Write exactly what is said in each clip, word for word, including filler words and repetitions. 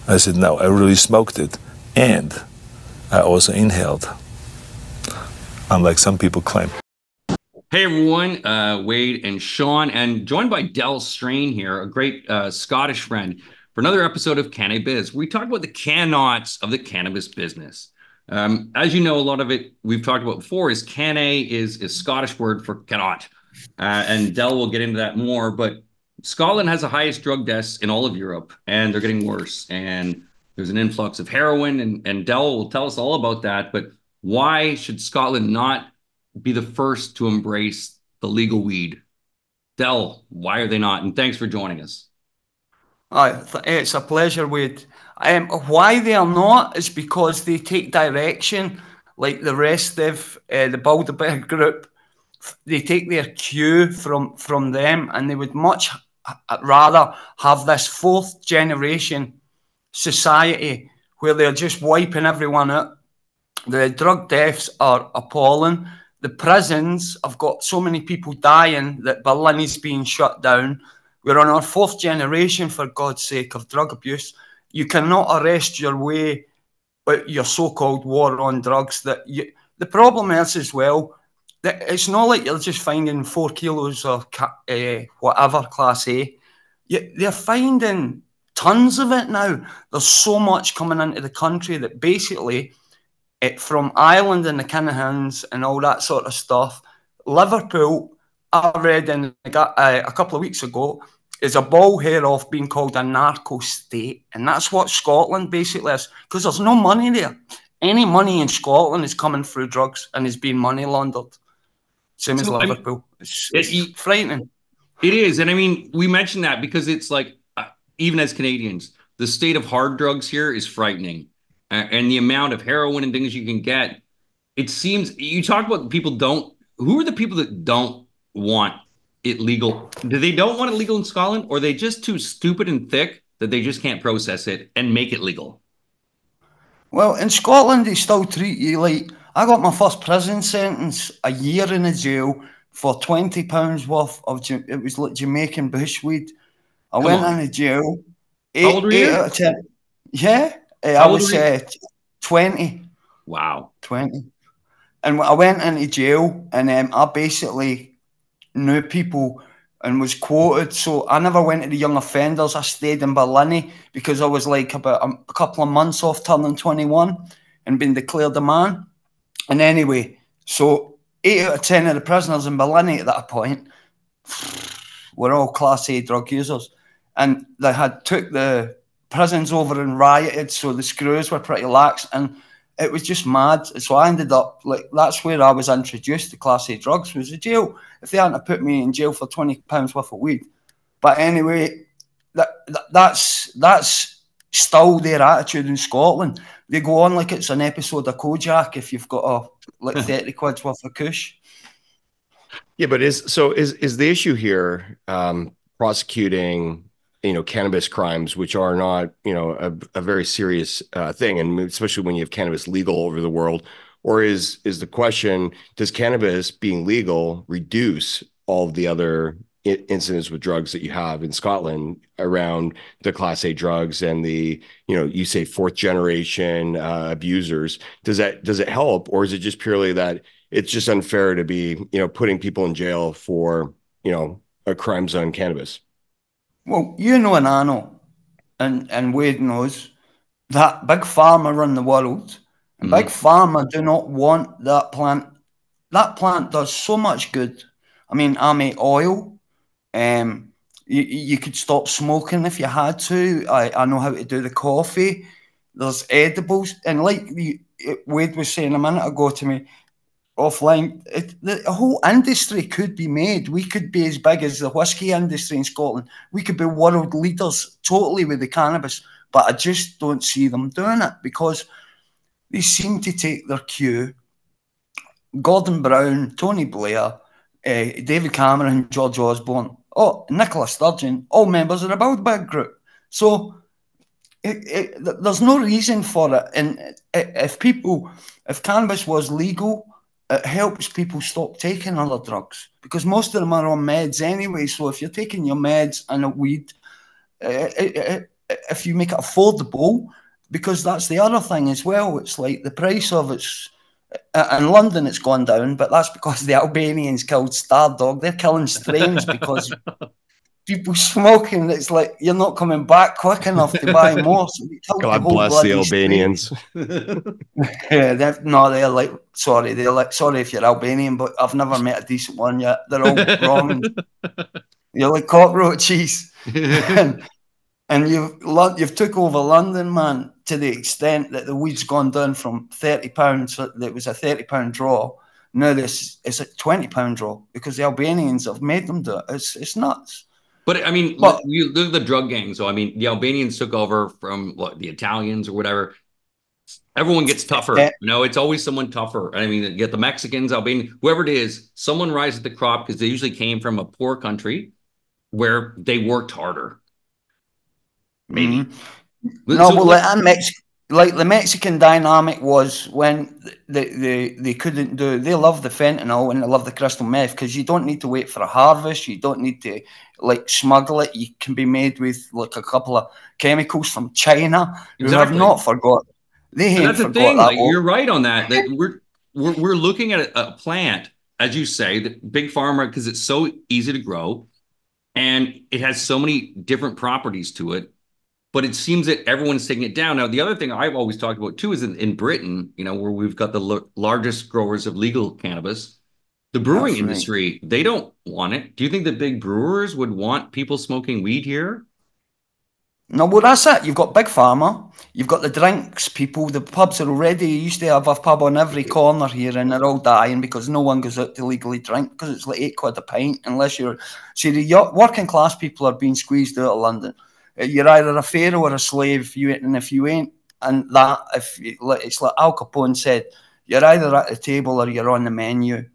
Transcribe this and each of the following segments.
I said, no, I really smoked it. And I also inhaled, unlike some people claim. Hey everyone, uh, Wade and Sean, and joined by Del Strain here, a great uh, Scottish friend, for another episode of Cannabiz. We talk about the cannots of the cannabis business. Um, as you know, a lot of it we've talked about before is canna is a Scottish word for cannot, uh, and Del will get into that more. But Scotland has the highest drug deaths in all of Europe, and they're getting worse. And there's an influx of heroin, and and Del will tell us all about that. But why should Scotland not be the first to embrace the legal weed? Del, why are they not? And thanks for joining us. Aye, it's a pleasure, Wade. Um, why they are not is because they take direction like the rest of uh, the Bilderberg group. They take their cue from, from them, and they would much rather have this fourth generation society where they're just wiping everyone out. The drug deaths are appalling. The prisons have got so many people dying that Berlin's being shut down. We're on our fourth generation, for God's sake, of drug abuse. You cannot arrest your way with your so-called war on drugs. That you, the problem is as well that it's not like you're just finding four kilos of uh, whatever class A. You, they're finding tons of it now. There's so much coming into the country that basically, it, from Ireland and the Kinahans and all that sort of stuff, Liverpool, I read in uh, a couple of weeks ago, is a ball hair off being called a narco state. And that's what Scotland basically is, because there's no money there. Any money in Scotland is coming through drugs and is being money laundered. Same as so, Liverpool. I mean, it's, it's it, frightening. It is. And I mean, we mentioned that because it's like, uh, even as Canadians, the state of hard drugs here is frightening. Uh, and the amount of heroin and things you can get, it seems, you talk about people don't, who are the people that don't want it legal? Do they don't want it legal in Scotland, or are they just too stupid and thick that they just can't process it and make it legal? Well, in Scotland, they still treat you like, I got my first prison sentence, a year in a jail for twenty pounds worth of, it was like Jamaican bushweed. I Come went on. into jail. Eight, How old were you? Out of ten. Yeah, How I was uh, twenty. Wow. twenty. And I went into jail, and um, I basically knew people and was quoted. So I never went to the young offenders. I stayed in Berlin because I was like about a couple of months off turning twenty-one and been declared a man. And anyway, so eight out of ten of the prisoners in Berlin at that point were all Class A drug users. And they had took the prisons over and rioted, so the screws were pretty lax. And it was just mad. So I ended up, like, that's where I was introduced to Class A drugs, was the jail. If they hadn't put me in jail for twenty pounds worth of weed. But anyway, that, that that's that's still their attitude in Scotland. They go on like it's an episode of Kojak if you've got a, like thirty quid's worth of kush. Yeah, but is so is is the issue here um, prosecuting, you know, cannabis crimes, which are not, you know, a, a very serious uh, thing, and especially when you have cannabis legal over the world, or is is the question, does cannabis being legal reduce all of the other I- incidents with drugs that you have in Scotland around the Class A drugs and the, you know, you say fourth generation uh, abusers? Does that does it help, or is it just purely that it's just unfair to be, you know, putting people in jail for, you know, a crimes on cannabis? Well, you know, and I know, and, and Wade knows that Big Pharma run the world, and mm. Big Pharma do not want that plant. That plant does so much good. I mean, I make oil. Um, you, you could stop smoking if you had to. I, I know how to do the coffee. There's edibles. And like the, Wade was saying a minute ago to me, offline, it, the whole industry could be made. We could be as big as the whiskey industry in Scotland. We could be world leaders totally with the cannabis, but I just don't see them doing it because they seem to take their cue. Gordon Brown, Tony Blair, uh, David Cameron, George Osborne, oh, Nicola Sturgeon, all members of the Bilderberg Group. So it, it, there's no reason for it. And if people, if cannabis was legal, it helps people stop taking other drugs because most of them are on meds anyway. So if you're taking your meds and a weed, it, it, if you make it affordable, because that's the other thing as well. It's like the price of it's in London, it's gone down, but that's because the Albanians killed Stardog. They're killing strains because people smoking. It's like you're not coming back quick enough to buy more. So God bless the Albanians. Yeah, they're, no, they're like sorry. They're like sorry if you're Albanian, but I've never met a decent one yet. They're all wrong. You're like cockroaches, and, and you've you've took over London, man, to the extent that the weed's gone down from thirty pounds. That was a thirty pound draw. Now this it's a twenty pound draw because the Albanians have made them do it. It's it's nuts. But I mean, but, you look at the drug gang. So I mean, the Albanians took over from what the Italians or whatever. Everyone gets tougher. Yeah. You know, it's always someone tougher. I mean, you get the Mexicans, Albanians, whoever it is, someone rises at the crop because they usually came from a poor country where they worked harder. Maybe. Mm-hmm. No, so, well, like, Mex- like the Mexican dynamic was when they, they, they couldn't do, they love the fentanyl and they love the crystal meth because you don't need to wait for a harvest. You don't need to like smuggle it. You can be made with like a couple of chemicals from China who exactly. have not forgot. They ain't that's the forgot thing. That like, you're right on that. That we're, we're, we're looking at a, a plant, as you say, the big pharma, because it's so easy to grow and it has so many different properties to it. But it seems that everyone's taking it down. Now, the other thing I've always talked about, too, is in, in Britain, you know, where we've got the l- largest growers of legal cannabis, the brewing That's industry, right. They don't want it. Do you think the big brewers would want people smoking weed here? No, well, that's it. You've got Big Pharma. You've got the drinks people. The pubs are already, you used to have a pub on every corner here and they're all dying because no one goes out to legally drink because it's like eight quid a pint unless you're... See, the working class people are being squeezed out of London. You're either a pharaoh or a slave. You and if you ain't, and that if you, it's like Al Capone said, you're either at the table or you're on the menu.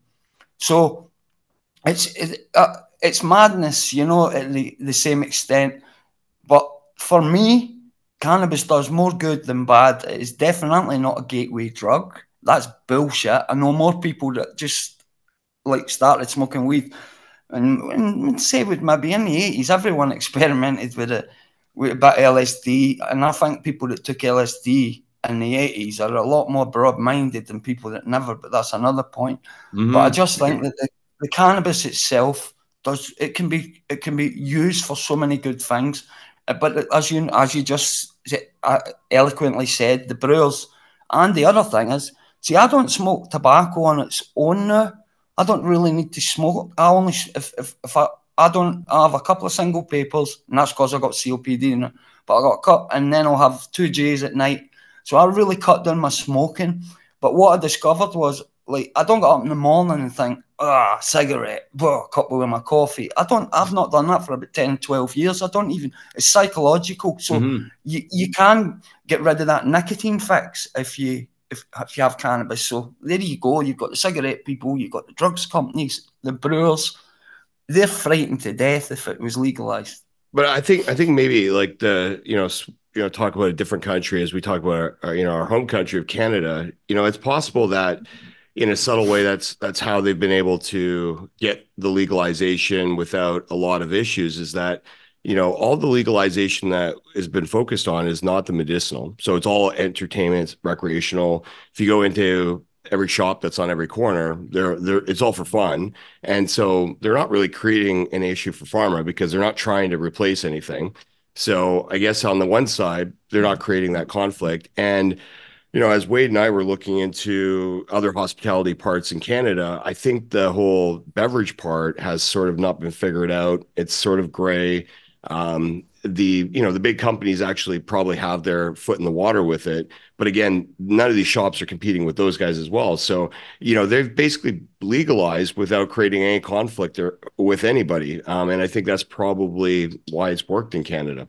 So it's it, uh, it's madness, you know, at the, the same extent. But for me, cannabis does more good than bad. It is definitely not a gateway drug. That's bullshit. I know more people that just like started smoking weed, and, and say with maybe in the eighties, everyone experimented with it. With a bit of L S D, and I think people that took L S D in the eighties are a lot more broad-minded than people that never, but that's another point. Mm-hmm. But I just think that the, the cannabis itself does, it can be it can be used for so many good things. But as you as you just eloquently said, the brewers, and the other thing is, see, I don't smoke tobacco on its own now. I don't really need to smoke. I only, if, if, if I, I don't I have a couple of single papers, and that's because I got C O P D in it. But I got a cut, and then I'll have two J's at night. So I really cut down my smoking. But what I discovered was, like, I don't get up in the morning and think, ah, cigarette, blah, a couple with my coffee. I don't, I've not done that for about ten, twelve years. I don't even, it's psychological. So mm-hmm. you, you can get rid of that nicotine fix if you, if, if you have cannabis. So there you go. You've got the cigarette people, you've got the drugs companies, the brewers. They're frightened to death if it was legalized. But I think I think maybe like the you know you know talk about a different country as we talk about our, our you know our home country of Canada. You know, it's possible that in a subtle way that's that's how they've been able to get the legalization without a lot of issues. Is that you know all the legalization that has been focused on is not the medicinal. So it's all entertainment, recreational. If you go into every shop that's on every corner, they're, they're, it's all for fun. And so they're not really creating an issue for pharma because they're not trying to replace anything. So I guess on the one side, they're not creating that conflict. And, you know, as Wade and I were looking into other hospitality parts in Canada, I think the whole beverage part has sort of not been figured out. It's sort of gray. Um, the, you know, the big companies actually probably have their foot in the water with it. But again, none of these shops are competing with those guys as well. So, you know, they've basically legalized without creating any conflict or, with anybody. Um, and I think that's probably why it's worked in Canada.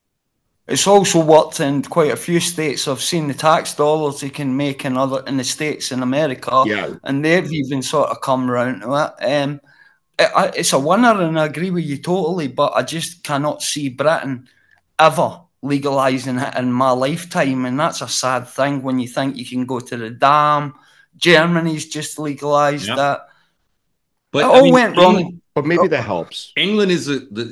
It's also worked in quite a few states. I've seen the tax dollars they can make in other in the States in America. Yeah. And they've even sort of come around to it. Um, it. It's a winner, and I agree with you totally, but I just cannot see Britain ever legalizing it in my lifetime, and that's a sad thing when you think you can go to the dam. Germany's just legalized yep. that. But it I all mean, went England, wrong. But maybe that helps. England is a, is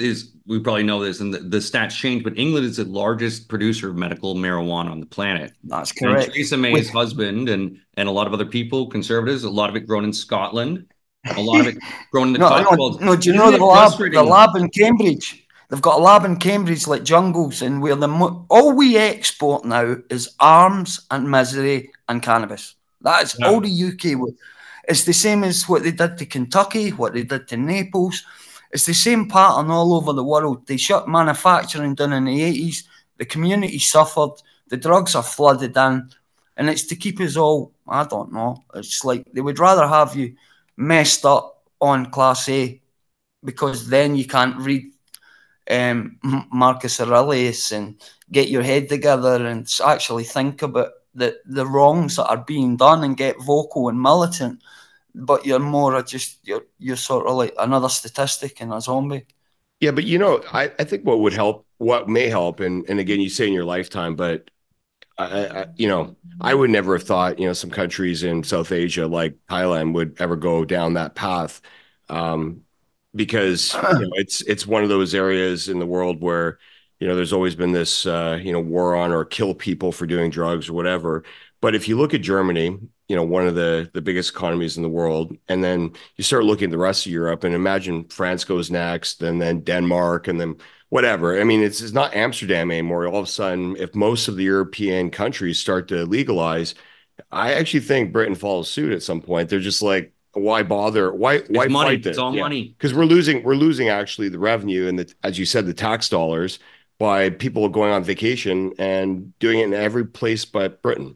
we probably know this, and the, the stats change, but England is the largest producer of medical marijuana on the planet. That's And correct. Theresa May's husband and and a lot of other people, conservatives, a lot of it grown in Scotland, a lot of it grown in the No, no, Cotswolds. no. Do you Isn't know it the lab? The frustrating? lab in Cambridge. They've got a lab in Cambridge like jungles, and where the mo- all we export now is arms and misery and cannabis. That is Yeah. all the U K would. It's the same as what they did to Kentucky, what they did to Naples. It's the same pattern all over the world. They shut manufacturing down in the eighties. The community suffered. The drugs are flooded in, and it's to keep us all. I don't know. It's like they would rather have you messed up on Class A, because then you can't read um, Marcus Aurelius and get your head together and actually think about the, the wrongs that are being done and get vocal and militant. But you're more just, you're, you're sort of like another statistic and a zombie. Yeah, but you know, I, I think what would help, what may help, and and again, you say in your lifetime, but I, I, you know, I would never have thought, you know, some countries in South Asia like Thailand would ever go down that path, um, because you know it's it's one of those areas in the world where you know there's always been this uh, you know war on or kill people for doing drugs or whatever. But if you look at Germany, you know, one of the the biggest economies in the world, and then you start looking at the rest of Europe, and imagine France goes next, and then Denmark, and then whatever. I mean, it's, it's not Amsterdam anymore. All of a sudden, if most of the European countries start to legalize, I actually think Britain follows suit at some point. They're just like, why bother? Why why It's money. fight this? It's all Yeah. money. Because we're losing we're losing actually the revenue and the, as you said, the tax dollars by people going on vacation and doing it in every place but Britain.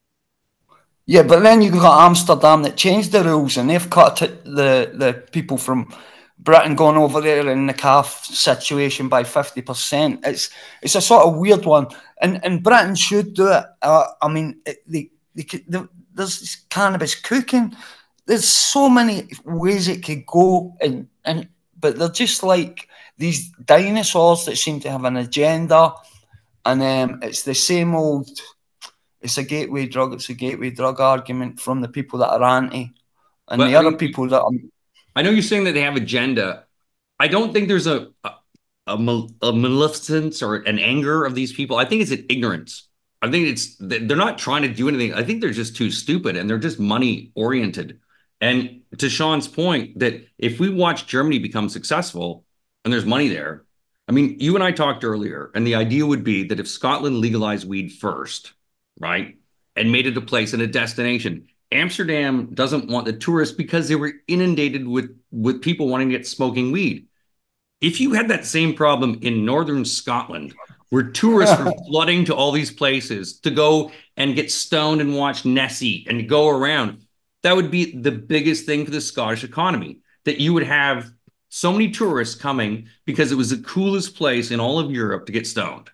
Yeah, but then you've got Amsterdam that changed the rules, and they've cut it, the the people from Britain going over there in the C A F situation by fifty percent. It's it's a sort of weird one, and and Britain should do it. Uh, I mean, it, they, they could, they, there's cannabis cooking. There's so many ways it could go, and and but they're just like these dinosaurs that seem to have an agenda, and um, it's the same old. It's a gateway drug. It's a gateway drug argument from the people that are anti, and But, the I other mean, people that are. I know you're saying that they have agenda. I don't think there's a a, a, mal- a maleficence or an anger of these people. I think it's an ignorance. I think it's they're not trying to do anything. I think they're just too stupid and they're just money oriented. And to Sean's point, that if we watch Germany become successful and there's money there, I mean, you and I talked earlier, and the idea would be that if Scotland legalized weed first, right, and made it a place and a destination, Amsterdam doesn't want the tourists because they were inundated with with people wanting to get smoking weed. If you had that same problem in northern Scotland, where tourists were flooding to all these places to go and get stoned and watch Nessie and go around, that would be the biggest thing for the Scottish economy, that you would have so many tourists coming because it was the coolest place in all of Europe to get stoned.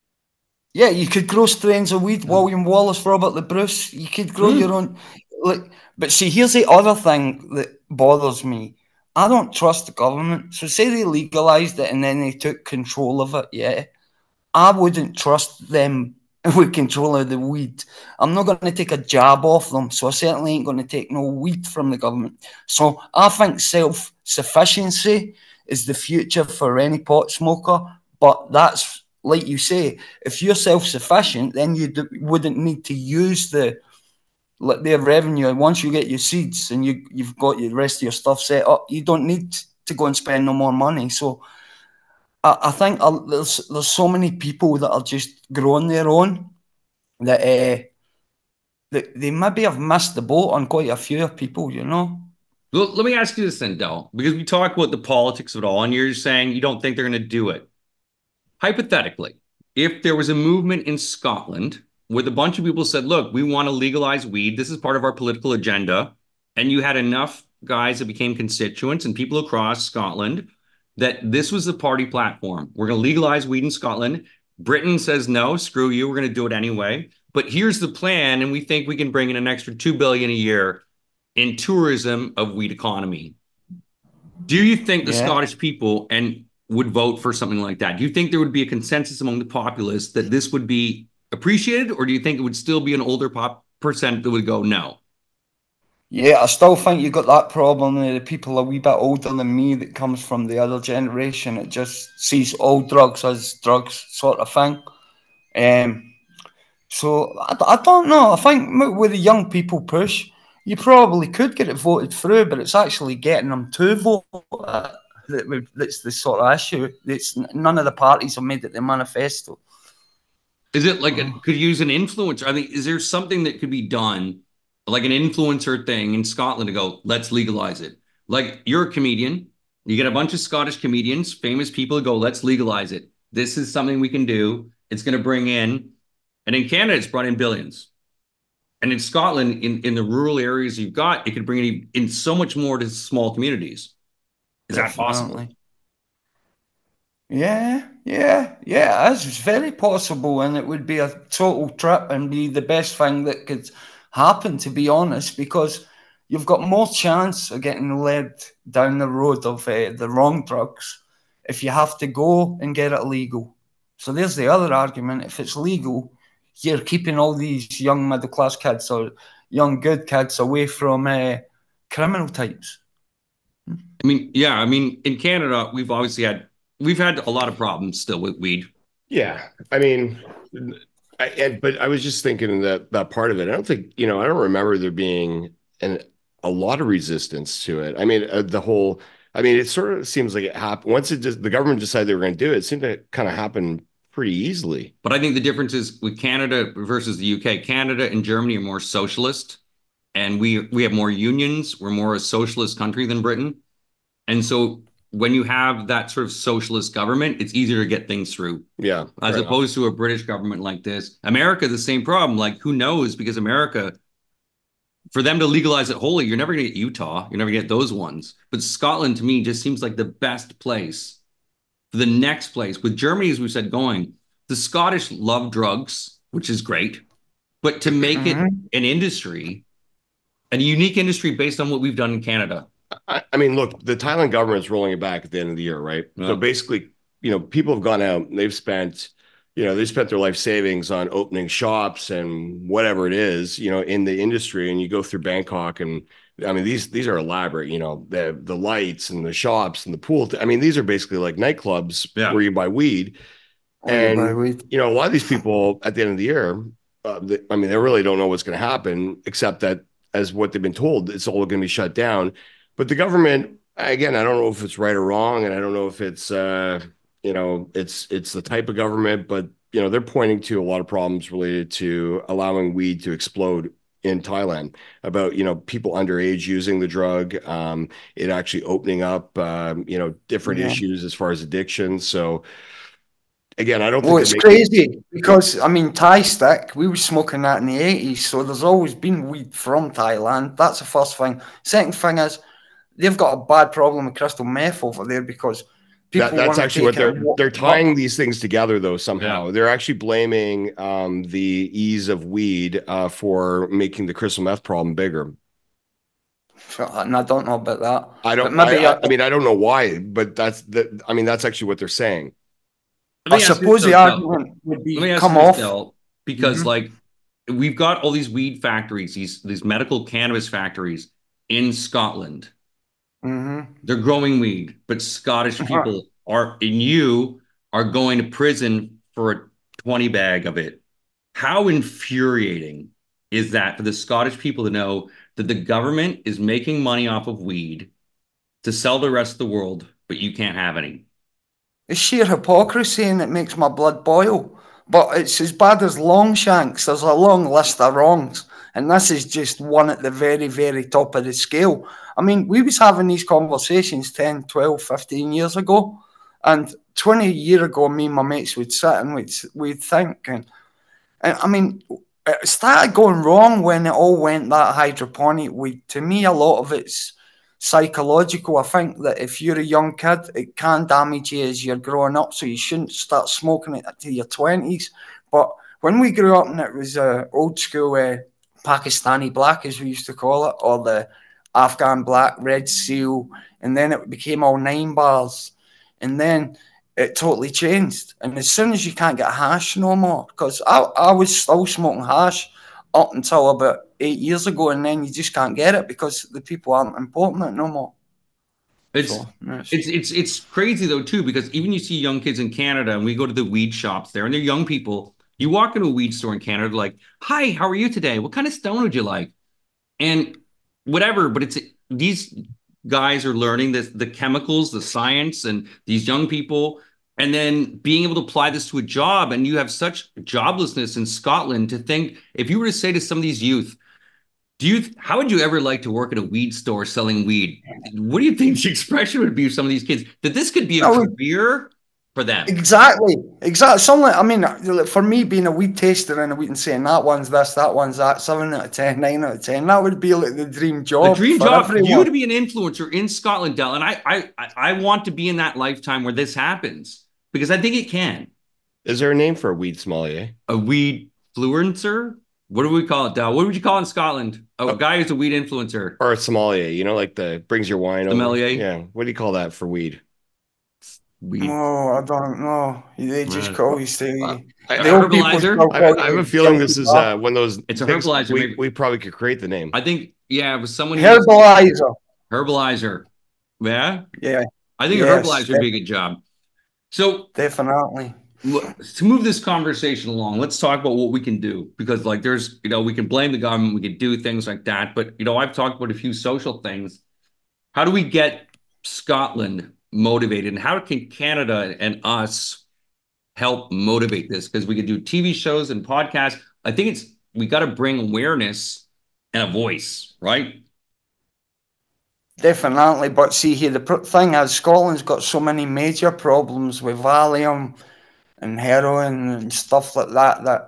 Yeah, you could grow strains of weed. William Wallace, Robert the Bruce. You could grow Mm. your own. Like, but see, here's the other thing that bothers me. I don't trust the government. So say they legalized it and then they took control of it. Yeah, I wouldn't trust them with control of the weed. I'm not going to take a jab off them, so I certainly ain't going to take no weed from the government. So I think self-sufficiency is the future for any pot smoker. But that's, like you say, if you're self-sufficient, then you d- wouldn't need to use the like their revenue. Once you get your seeds and you, you've got your rest of your stuff set up, you don't need to go and spend no more money. So I, I think uh, there's there's so many people that are just growing their own that uh, that they maybe have missed the boat on quite a few people, you know. Well, let me ask you this then, Del, because we talk about the politics of it all, and you're saying you don't think they're going to do it. Hypothetically, if there was a movement in Scotland where a bunch of people said, look, we want to legalize weed, this is part of our political agenda, and you had enough guys that became constituents and people across Scotland that this was the party platform. We're going to legalize weed in Scotland. Britain says, no, screw you, we're going to do it anyway. But here's the plan, and we think we can bring in an extra two billion dollars a year in tourism of weed economy. Do you think the Yeah. Scottish people and would vote for something like that? Do you think there would be a consensus among the populace that this would be appreciated, or do you think it would still be an older pop percent that would go no? Yeah, I still think you got that problem with the people a wee bit older than me that comes from the other generation. It just sees all drugs as drugs sort of thing. Um, so I, I don't know. I think m- with the young people push, you probably could get it voted through, but it's actually getting them to vote that, that would- that's the sort of issue. It's none of the parties have made it their manifesto. Is it like a, could you use an influencer? I mean, is there something that could be done, like an influencer thing in Scotland to go, let's legalize it? Like you're a comedian, you get a bunch of Scottish comedians, famous people to go, let's legalize it. This is something we can do. It's going to bring in, and in Canada, it's brought in billions. And in Scotland, in, in the rural areas you've got, it could bring in, in so much more to small communities. Is that possible? Definitely. Yeah, yeah, yeah. It's very possible, and it would be a total trip and be the best thing that could happen, to be honest, because you've got more chance of getting led down the road of uh, the wrong drugs if you have to go and get it legal. So there's the other argument. If it's legal, you're keeping all these young middle class kids or young good kids away from uh, criminal types. I mean, yeah, I mean, in Canada, we've obviously had we've had a lot of problems still with weed. Yeah, I mean, I, and but I was just thinking that that part of it. I don't think you know. I don't remember there being an a lot of resistance to it. I mean, uh, the whole. I mean, it sort of seems like it happened once it just the government decided they were going to do it. It seemed to kind of happen pretty easily. But I think the difference is with Canada versus the U K. Canada and Germany are more socialist, and we we have more unions. We're more a socialist country than Britain, and so when you have that sort of socialist government, it's easier to get things through. Yeah, As opposed enough. to a British government like this. America, the same problem. Like, who knows? Because America, for them to legalize it wholly, you're never going to get Utah. You're never going to get those ones. But Scotland, to me, just seems like the best place for the next place. With Germany, as we said, going, the Scottish love drugs, which is great. But to make mm-hmm. it an industry, a unique industry based on what we've done in Canada. I, I mean, look, the Thailand government's rolling it back at the end of the year, right? Yeah. So basically, you know, people have gone out and they've spent, you know, they spent their life savings on opening shops and whatever it is, you know, in the industry. And you go through Bangkok, and I mean, these these are elaborate, you know, the the lights and the shops and the pool. I mean, these are basically like nightclubs yeah. where you buy weed. And, you, buy weed. you know, a lot of these people at the end of the year, uh, they, I mean, they really don't know what's going to happen, except that as what they've been told, it's all going to be shut down. But the government, again, I don't know if it's right or wrong, and I don't know if it's, uh, you know, it's it's the type of government, but, you know, they're pointing to a lot of problems related to allowing weed to explode in Thailand, about, you know, people underage using the drug, um, it actually opening up, um, you know, different yeah. issues as far as addiction. So, again, I don't think well, it's crazy because, I mean, Thai stick, we were smoking that in the eighties, so there's always been weed from Thailand. That's the first thing. Second thing is, they've got a bad problem with crystal meth over there because people that, that's actually what they're they're tying up. these things together though somehow. Yeah. They're actually blaming um, the ease of weed uh, for making the crystal meth problem bigger. And I don't know about that. I don't. Maybe I, I, I mean, I don't know why, but that's the. I mean, that's actually what they're saying. I suppose the argument would be come off Del, because mm-hmm. like we've got all these weed factories, these these medical cannabis factories in Scotland. Mm-hmm. They're growing weed, but Scottish people are, and you are going to prison for a twenty bag of it. How infuriating is that for the Scottish people to know that the government is making money off of weed to sell the rest of the world, but you can't have any? It's sheer hypocrisy, and it makes my blood boil. But it's as bad as Longshanks. There's a long list of wrongs, and this is just one at the very, very top of the scale. I mean, we was having these conversations ten, twelve, fifteen years ago, and twenty years ago, me and my mates would sit and we'd, we'd think, and, and I mean, it started going wrong when it all went that hydroponic weed. To me, a lot of it's psychological. I think that if you're a young kid, it can damage you as you're growing up, so you shouldn't start smoking it until your twenties. But when we grew up and it was uh, old school uh, Pakistani black, as we used to call it, or the Afghan black, Red Seal, and then it became all nine bars, and then it totally changed. And as soon as you can't get hash no more, because I, I was still smoking hash up until about eight years ago, and then you just can't get it because the people aren't importing it no more. It's So, yes. it's it's it's crazy though too, because even you see young kids in Canada, and we go to the weed shops there, and they're young people. You walk into a weed store in Canada, like, "Hi, how are you today? What kind of stone would you like?" And whatever, but it's these guys are learning the the chemicals, the science, and these young people, and then being able to apply this to a job. And you have such joblessness in Scotland. To think, if you were to say to some of these youth, do you how would you ever like to work at a weed store selling weed? What do you think the expression would be of some of these kids, that this could be a Oh, career for them? Exactly, exactly. Something like, I mean, like, for me, being a weed taster and a weed and saying that one's this, that one's that, seven out of ten, nine out of ten, that would be like the dream job. The dream for job, everyone. you to be an influencer in Scotland, Del, and I, I, I want to be in that lifetime where this happens, because I think it can. Is there a name for a weed sommelier? A weed influencer? What do we call it, Del? What would you call it in Scotland? A Oh. guy who's a weed influencer. Or a sommelier, you know, like the brings your wine Sommelier? over. Yeah. What do you call that for weed? Weed. Oh, I don't know. They just Right. call you say. I- The old people Herbalizer? still I, call I have you a feeling this guilty is bar. uh, one of those It's a things herbalizer, we, maybe. we probably could create the name. I think, yeah, it was someone who Herbalizer. Herbalizer. Yeah? Yeah, I think Yes, a herbalizer would be a good job. So definitely. look, to move this conversation along, let's talk about what we can do, because like there's, you know, we can blame the government, we can do things like that, but you know, I've talked about a few social things. How do we get Scotland motivated, and how can Canada and us help motivate this? Because we could do T V shows and podcasts. I think it's we got to bring awareness and a voice, right? Definitely, but see here, the pr- thing is, Scotland's got so many major problems with Valium and heroin and stuff like that that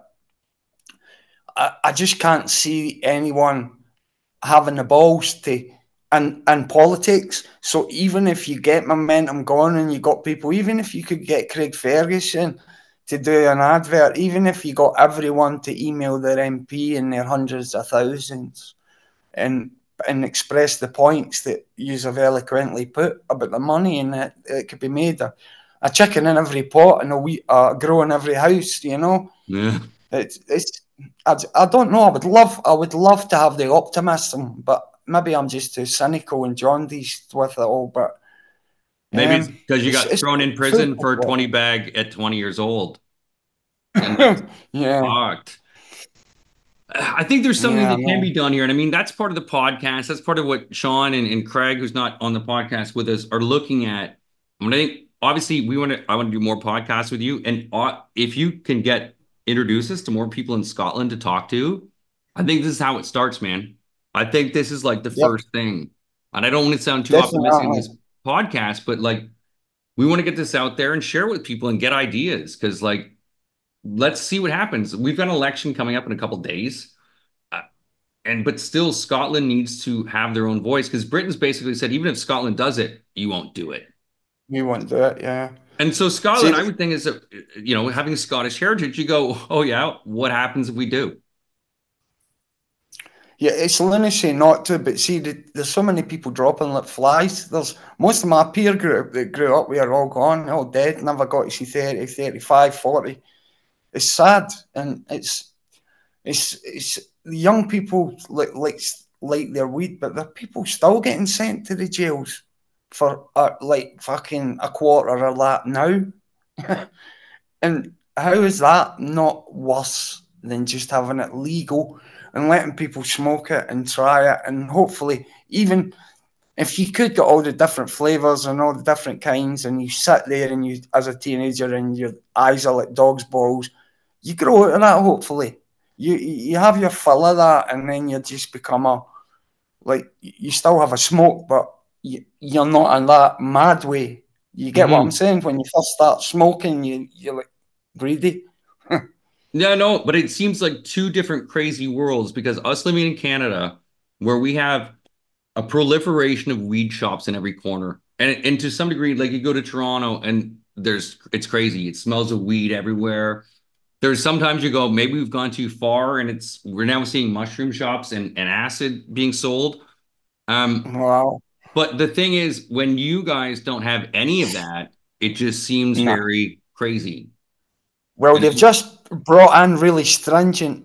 I, I just can't see anyone having the balls to and and politics. So even if you get momentum going and you got people, even if you could get Craig Ferguson to do an advert, even if you got everyone to email their M P in their hundreds of thousands and and express the points that you have eloquently put about the money, and that it could be made a, a chicken in every pot and a wheat uh, grow in every house, you know. Yeah. It's it's I, I don't know. I would love I would love to have the optimism, but maybe I'm just too cynical and jaundiced with it all. But Maybe it's um, because you it's- got it's thrown in prison for a football. twenty bag at twenty years old. And that's Yeah, fucked. I think there's something Yeah, I that can know. be done here. And I mean, that's part of the podcast. That's part of what Sean and, and Craig, who's not on the podcast with us, are looking at. I mean, I think obviously we want to, I want to do more podcasts with you. And uh, if you can get, introduce us to more people in Scotland to talk to, I think this is how it starts, man. I think this is like the Yep. first thing. And I don't want to sound too optimistic in Definitely. this podcast, but like, we want to get this out there and share with people and get ideas. Cause like, let's see what happens. We've got an election coming up in a couple days. Uh, and but still Scotland needs to have their own voice, because Britain's basically said, even if Scotland does it, you won't do it. We won't do it. Yeah. And so Scotland, See- I would think, is that, you know, having Scottish heritage, you go, oh yeah, what happens if we do? Yeah, it's lunacy not to, but see, the, there's so many people dropping like flies. There's most of my peer group that grew up, we are all gone, all dead, never got to see thirty, thirty-five, forty. It's sad, and it's it's it's the young people like like like their weed, but there are people still getting sent to the jails for uh, like fucking a quarter of that now. And how is that not worse than just having it legal and letting people smoke it and try it? And hopefully, even if you could get all the different flavors and all the different kinds, and you sit there and you, as a teenager, and your eyes are like dog's balls, you grow out of that. Hopefully, you you have your fill of that, and then you just become a like you still have a smoke, but you, you're not in that mad way. You get what Mhm. I'm saying? When you first start smoking, you you're like greedy. Yeah, no, but it seems like two different crazy worlds, because us living in Canada, where we have a proliferation of weed shops in every corner, and and to some degree, like you go to Toronto and there's it's crazy. It smells of weed everywhere. There's sometimes you go, maybe we've gone too far, and it's we're now seeing mushroom shops and, and acid being sold. Um, Wow. but the thing is, when you guys don't have any of that, it just seems No. very crazy. Well, they've just brought in really stringent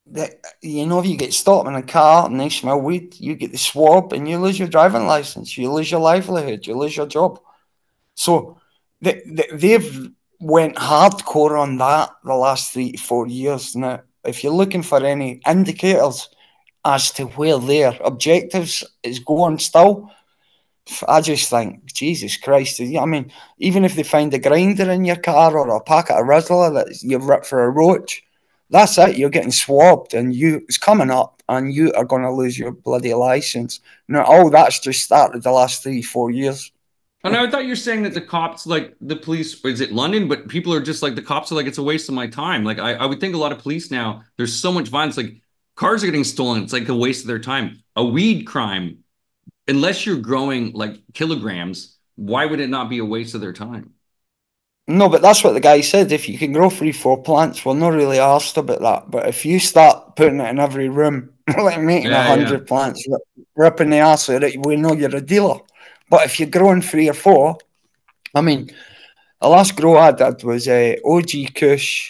that, you know, if you get stopped in a car and they smell weed, you get the swab and you lose your driving license, you lose your livelihood, you lose your job. So they, they, they've went hardcore on that the last three to four years. Now, if you're looking for any indicators as to where their objectives is going still, I just think, Jesus Christ. I mean, even if they find a grinder in your car or a packet of Rizzler that you've ripped for a roach, that's it. You're getting swabbed and you it's coming up and you are going to lose your bloody license. Now, all that's just started the last three, four years. And I thought you were saying that the cops, like the police, is it London? But people are just like, the cops are like, it's a waste of my time. Like, I, I would think a lot of police now, there's so much violence. Like, cars are getting stolen. It's like a waste of their time. A weed crime, unless you're growing like kilograms, why would it not be a waste of their time? No, but that's what the guy said. If you can grow three, four plants, we're not really asked about that. But if you start putting it in every room, like making a Yeah, hundred yeah. plants, ripping the ass out of it, we know you're a dealer. But if you're growing three or four, I mean, the last grow I did was uh, O G Kush,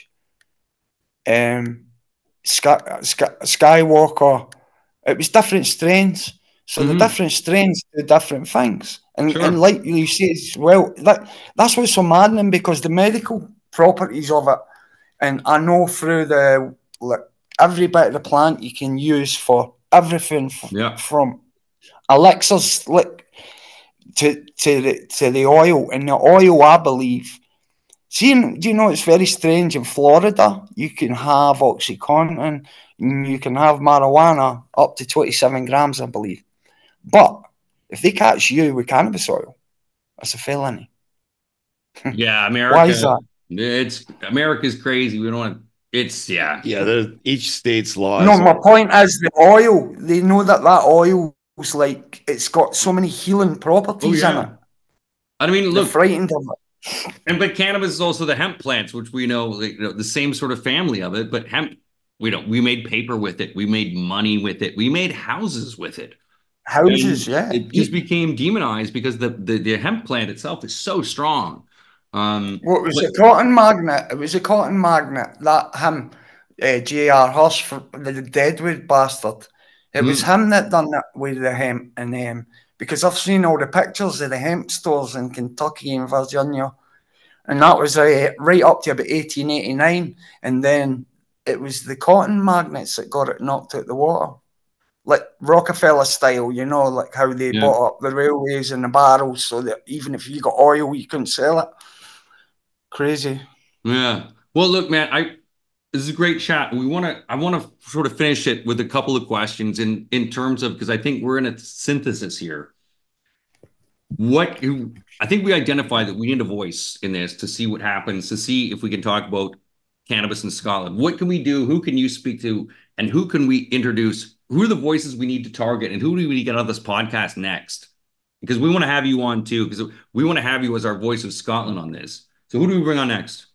um, Sky, Sky, Skywalker. It was different strains. So the Mhm. different strains do different things. And Sure. and like you say as well, that that's what's so maddening, because the medical properties of it, and I know through the like every bit of the plant you can use for everything f- Yeah. from elixirs like to to the to the oil. And the oil, I believe. See, do you know it's very strange in Florida? You can have OxyContin, and you can have marijuana up to twenty-seven grams, I believe. But if they catch you with cannabis oil, that's a felony. Yeah, Why is America. that? It's America's crazy. We don't want. It's yeah. Yeah, the, each state's laws. No, my are- point is the oil. They know that that oil is like, it's got so many healing properties Oh, in yeah. it. I mean, They're look, frightened of it. and but cannabis is also the hemp plants, which we know, like, you know, the same sort of family of it. But hemp, we don't. We made paper with it. We made money with it. We made houses with it. Houses, And yeah. it just became demonized because the, the the hemp plant itself is so strong. Um, What was but- a cotton magnet? It was a cotton magnet. That him, uh, J R. Hush, for the Deadwood bastard. It was Mm. him that done that with the hemp, and um, because I've seen all the pictures of the hemp stores in Kentucky and Virginia, and that was uh, right up to about eighteen eighty-nine, and then it was the cotton magnets that got it knocked out the water, like Rockefeller style, you know, like how they Yeah. bought up the railways and the barrels, so that even if you got oil, you couldn't sell it. Crazy. Yeah. Well, look, man, I this is a great chat. We want to I want to sort of finish it with a couple of questions in in terms of, because I think we're in a synthesis here. What I think we identified that we need a voice in this to see what happens, to see if we can talk about cannabis in Scotland. What can we do? Who can you speak to? And who can we introduce? Who are the voices we need to target? And who do we get on this podcast next? Because we want to have you on too, because we want to have you as our voice of Scotland on this. So who do we bring on next?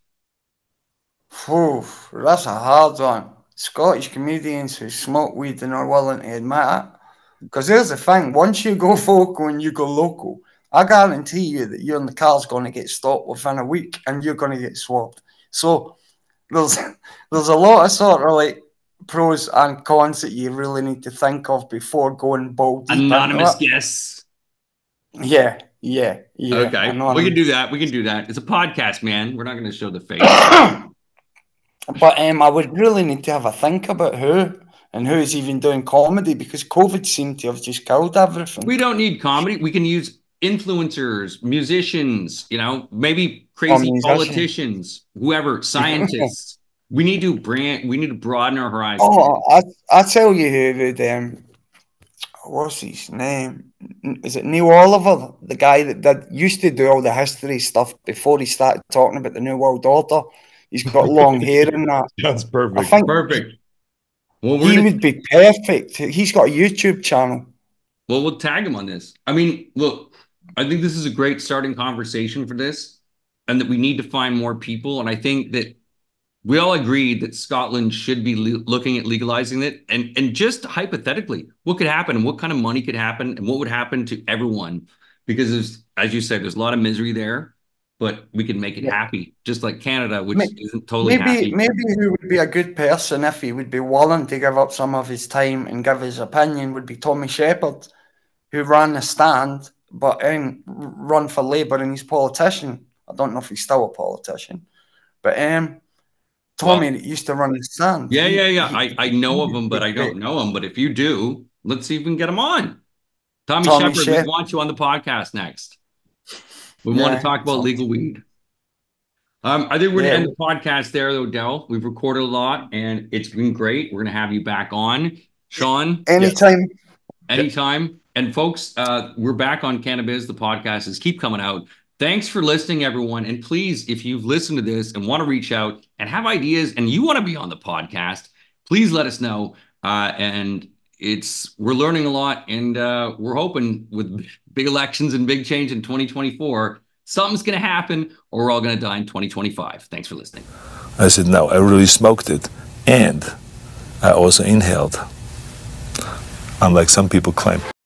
Whew, that's a hard one. Scottish comedians who smoke weed and are willing to admit it. Because there's the thing, once you go vocal and you go local, I guarantee you that your car's going to get stopped within a week and you're going to get swabbed. So there's there's a lot of sort of like pros and cons that you really need to think of before going bold. deep into Anonymous it. guests. Yeah, yeah, yeah. Okay, anonymous. we can do that. We can do that. It's a podcast, man. We're not going to show the face. But um, I would really need to have a think about who and who's even doing comedy, because COVID seemed to have just killed everything. We don't need comedy. We can use influencers, musicians, you know, maybe crazy musicians. politicians, whoever, scientists. We need to brand. We need to broaden our horizons. Oh, I I tell you who would. Um, what's his name? Is it Neil Oliver, the guy that did, used to do all the history stuff before he started talking about the New World Order? He's got long hair and that. Sounds I perfect. think Perfect. Well, we're he gonna, would be perfect. He's got a YouTube channel. well, we'll tag him on this. I mean, look, I think this is a great starting conversation for this, and that we need to find more people. And I think that we all agreed that Scotland should be le- looking at legalizing it. And and just hypothetically, what could happen and what kind of money could happen and what would happen to everyone? Because there's, as you said, there's a lot of misery there. but we can make it Yeah. happy, just like Canada, which Maybe- isn't totally Maybe happy. maybe he would be a good person if he would be willing to give up some of his time and give his opinion. Would be Tommy Shepherd, who ran the stand, but um, run for Labour, and he's a politician. I don't know if he's still a politician, but um, Tommy Well, used to run the stand. Yeah, He- yeah, yeah. he- I, I know of he him, but would I be don't great. know him. But if you do, let's see if we can get him on. Tommy, Tommy Shepherd, we Shepherd. want you on the podcast next. We want to Yeah, talk about sounds- legal weed. Um, I think we're Yeah. gonna end the podcast there, though, Del. We've recorded a lot, and it's been great. We're gonna have you back on, Sean, Anytime. anytime. And folks, uh, we're back on Cannabis. The podcast is keep coming out. Thanks for listening, everyone. And please, if you've listened to this and want to reach out and have ideas and you want to be on the podcast, please let us know. Uh, and it's we're learning a lot, and uh, we're hoping with big elections and big change in twenty twenty-four, something's going to happen, or we're all going to die in twenty twenty-five. Thanks for listening. I said, no, I really smoked it. And I also inhaled, unlike some people claim.